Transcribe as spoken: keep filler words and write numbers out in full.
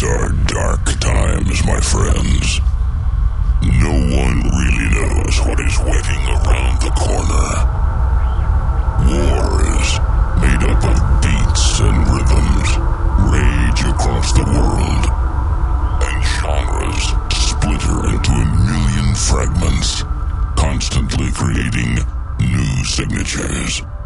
These are dark times, my friends. No one really knows what is waiting around the corner. Wars, made up of beats and rhythms, rage across the world. And genres splitter into a million fragments, constantly creating new signatures.